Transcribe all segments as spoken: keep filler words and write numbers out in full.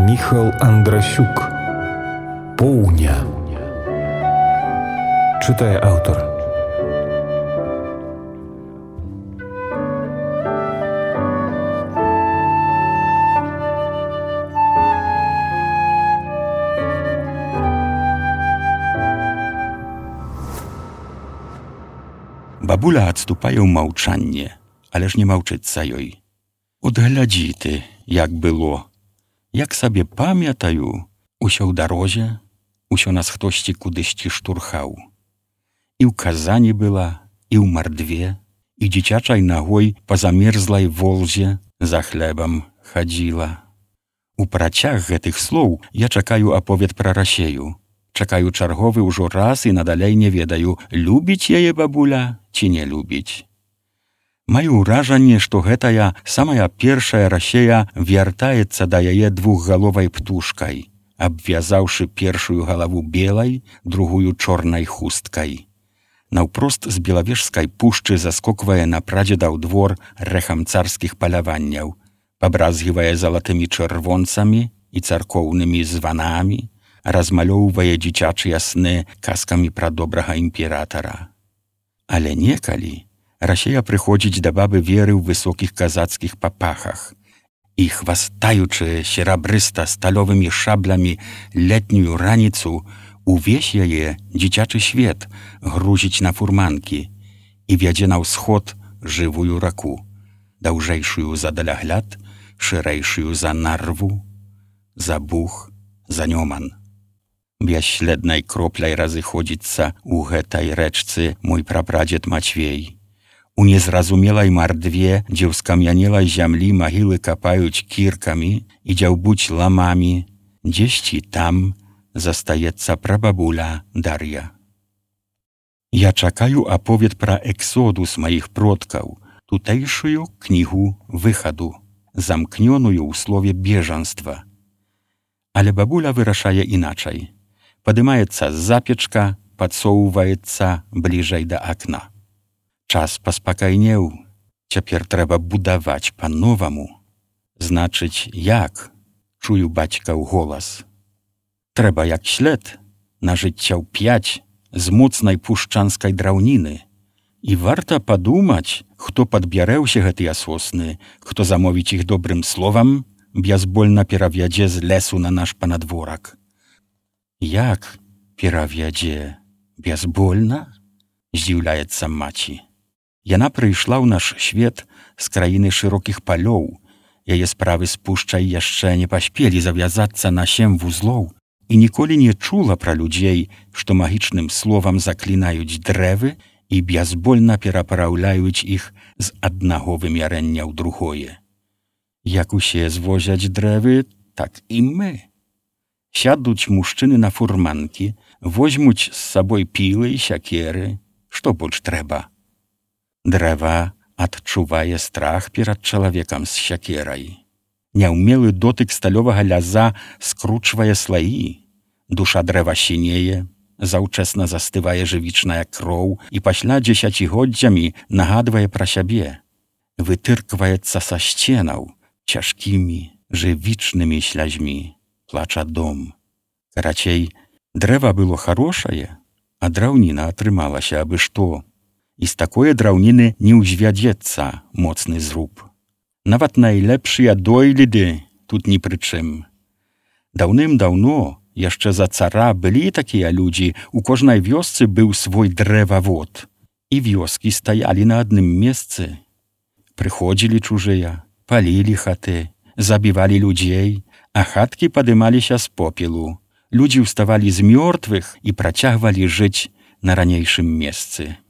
Міхал Андрасюк. Поўня. Чытае аўтар. Бабуля адступае ў маўчанне, але ж не маўчыцца ёй. От глядзі ты, як было. Як сабе памятаю, усё ў дарозе, усё нас хтосьці кудысьці штурхаў. І ў Казані была, і ў Мардве, і дзіцячай нагой па замерзлай Волзе за хлебам хадзіла. У працяг гэтых слоў я чакаю аповед пра Расею. Чакаю чарговы ўжо раз і надалей не ведаю, любіць яе бабуля ці не любіць. Маю ўражанне, што гэтая самая першая Расея вяртаецца да яе двухгаловай птушкай, абвязаўшы першую галаву белай, другую чорнай хусткай. Наўпрост з Белавежскай пушчы заскоквае на прадзедаў двор рэхам царскіх паляванняў, пабразгівае залатымі чырвонцамі і царкоўнымі званамі, размалёўвае дзіцячыя сны казкамі пра добрага імператара. Але некалі Расея прыходзіць да бабы Веры ў высокіх казацкіх папахах і, хвастаючы серабрыста-сталёвымі шаблямі летнюю раніцу, увесь яе дзіцячы свет грузіць на фурманкі і вядзе на ўсход жывую раку, даўжэйшую за далягляд, шырэйшую за Нарву, за Буг, за Нёман. Бясследнай кропляй разыходзіцца ў гэтай рэчцы мой прапрадзед Мацвей. У незразумелай Мардве, дзе ў скам'янелай зямлі магілы капаюць кіркамі і дзяўбуць ламамі, дзесьці там застаецца прабабуля Дар'я. Я чакаю аповед пра эксодус маіх продкаў, тутэйшую кнігу выхаду, замкнёную ў слове бежанства. Але бабуля вырашае іначай. Падымаецца з запечка, падсоўваецца бліжэй да акна. Час паспакайнеў, цяпер трэба будаваць па-новаму. Значыць, як? Чую бацькаў голас. Трэба як след, на жыццяў пяць, з моцнай пушчанскай драўніны. І варта падумаць, хто падбярэ ўсе гэтыя сосны, хто замовіць іх добрым словам, бязбольна перавядзе з лесу на наш панадворак. Як перавядзе? Бязбольна? Здзіўляецца маці. Яна прыйшла ў наш свет з краіны шырокіх палёў. Яе справы з пушчай яшчэ не паспелі завязацца на сем вузлоў і ніколі не чула пра людзей, што магічным словам заклінаюць дрэвы і бязбольна перапраўляюць іх з аднаго вымярэння ў другое. Як усе звозяць дрэвы, так і мы. Сядуць мужчыны на фурманкі, возьмуць з сабой пілы і сякеры. Што больш трэба? Дрэва адчувае страх перад чалавекам з сякерай. Няўмелы дотык сталёвага ляза скручвае слаі. Душа дрэва сінее, заўчасна застывае жывічная кроў і пасля дзесяцігоддзямі нагадвае пра сябе. Вытыркваецца са сценаў цяжкімі, жывічнымі слязьмі. Плача дом. Карацей, дрэва было харошае, а драўніна атрымалася абы што. І з такое драўніны не ўзвядзецца моцны зруб. Нават найлепшыя дойліды тут ні пры чым. Даўным-даўно, яшчэ за цара, былі такія людзі, у кожнай вёсцы быў свой дрэвавод, і вёскі стаялі на адным месцы. Прыходзілі чужыя, палілі хаты, забівалі людзей, а хаткі падымаліся з попелу. Людзі ўставалі з мёртвых і працягвалі жыць на ранейшым месцы.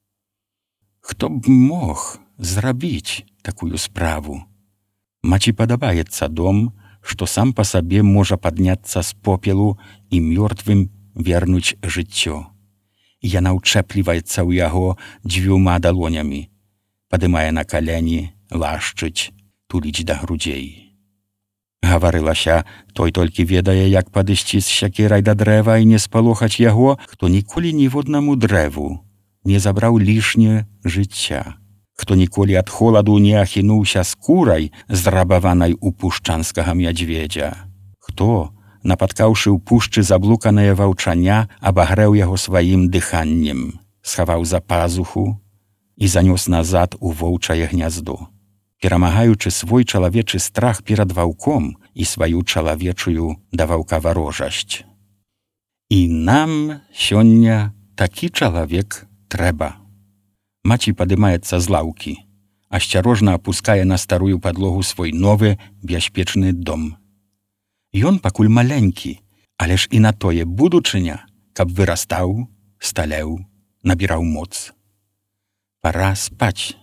Хто б мог зрабіць такую справу? Маці падабаецца дом, што сам па сабе можа падняцца з попелу і мёртвым вернуць жыццё. Яна ўчэпліваецца ў яго дзвюма далонямі, падымае на калені, лашчыць, туліць да грудзей. Гаварылася, той толькі ведае, як падысці з сякерай да дрэва і не спалохаць яго, хто ніколі ніводнаму дрэву не забраў лішняе жыцця, хто ніколі ад холаду не ахінуўся скурай, зрабаванай у пушчанскага мядзведзя, хто, напаткаўшы ў пушчы заблуканае ваўчаня, абагрэў яго сваім дыханнем, схаваў за пазуху і занёс назад у воўчае гняздо, перамагаючы свой чалавечы страх перад ваўком і сваю чалавечую да ваўка варожасць. І нам сёння такі чалавек трэба. Маці падымаецца з лаўкі, асцярожна апускае на старую падлогу свой новы бяспечны дом. Ён пакуль маленькі, але ж і на тое будучыня, каб вырастаў, сталеў, набіраў моц. Пара спаць.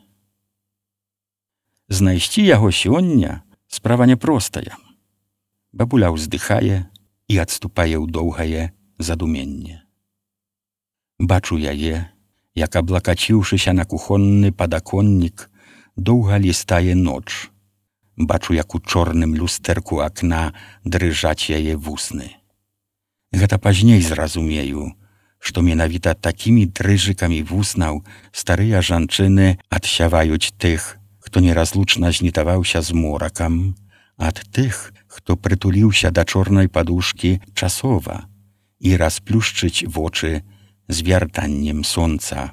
Знайсці яго сёння справа няпростая. Бабуля ўздыхае і адступае ў доўгае задуменне. Бачу яе, як, аблакаціўшыся на кухонны падаконнік, доўга лістае ноч. Бачу, як у чорным люстэрку акна дрыжаць яе вусны. Гэта пазней зразумею, што менавіта такімі дрыжыкамі вуснаў старыя жанчыны адсяваюць тых, хто неразлучна знітаваўся з моракам, ад тых, хто прытуліўся да чорнай падушкі часова і расплюшчыць вочы з вяртаннем сонца.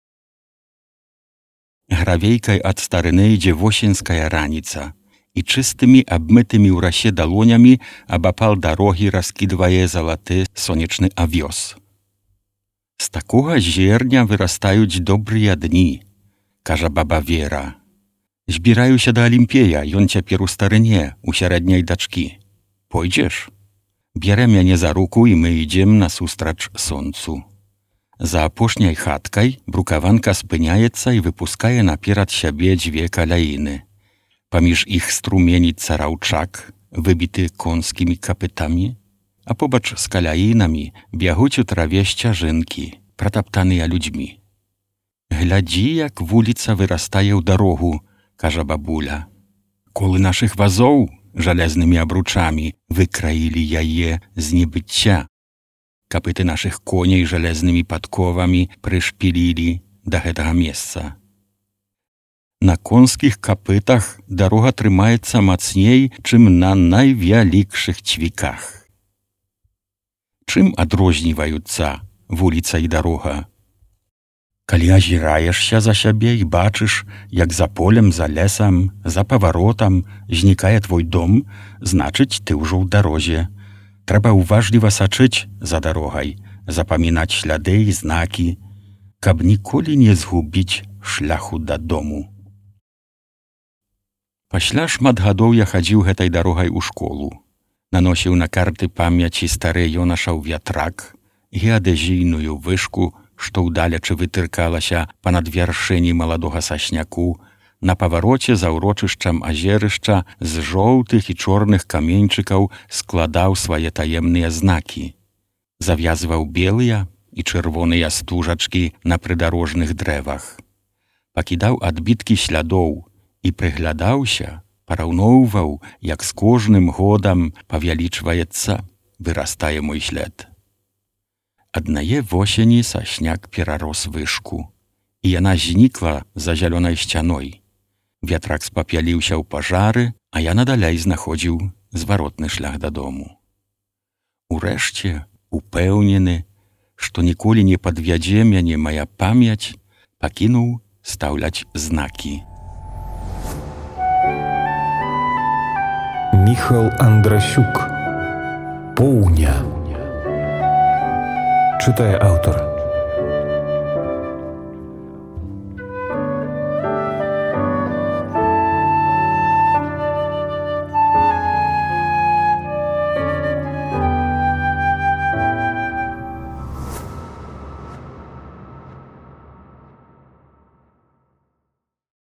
Гравейкай ад старыны ідзе восеньская раніца, і чыстымі абмытымі ў расе далонямі абапал дарогі раскідвае залаты сонечны авёс. З такога зерня вырастаюць добрыя дні, кажа баба Вера. Збіраюся да Алімпея, ён цяпер у старыне, у сярэдняй дачкі. Пойдзеш? Бярэ мяне за руку, і мы ідзем насустрач сонцу. За апошняй хаткай брукаванка спыняецца і выпускае наперад сябе дзве каляіны. Паміж іх струменіцца раўчак, выбіты конскімі капытамі, а побач з каляінамі бягуць у траве сцяжынкі, пратаптаныя людзьмі. Глядзі, як вуліца вырастае ў дарогу, кажа бабуля. Колы нашых вазоў жалезнымі абручамі выкраілі яе з небыцця. Капыты нашых коней жалезнымі падковамі прышпілілі да гэтага месца. На конскіх капытах дарога трымаецца мацней, чым на найвялікшых цвіках. Чым адрозніваюцца вуліца і дарога? Калі азіраешся за сябе і бачыш, як за полем, за лесам, за паваротам знікае твой дом, значыць, ты ўжо ў дарозе. Трэба ўважліва сачыць за дарогай, запамінаць сляды і знакі, каб ніколі не згубіць шляху дадому. Пасля шмат гадоў я хадзіў гэтай дарогай у школу. Наносіў на карты памяці стары Ёнашаў вятрак, геадэзійную вышку, што ўдалечы вытыркалася па-над вяршыні маладога сасняку, на павароце за ўрочышчам азерышча з жоўтых і чорных каменьчыкаў складаў свае таемныя знакі. Завязваў белыя і чырвоныя стужачкі на прыдарожных дрэвах. Пакідаў адбіткі слядоў і прыглядаўся, параўноўваў, як з кожным годам павялічваецца, вырастае мой след. Аднае восені сасняк перарос вышку, і яна знікла за зялёнай сцяной. Вятрак спапяліўся ў пажары, а я надалей знаходзіў зваротны шлях дадому. Урэшце, упэўнены, што ніколі не падвядзе мяне мая памяць, пакінуў стаўляць знакі. Міхал Андрасюк. Поўня. Чытае аўтар.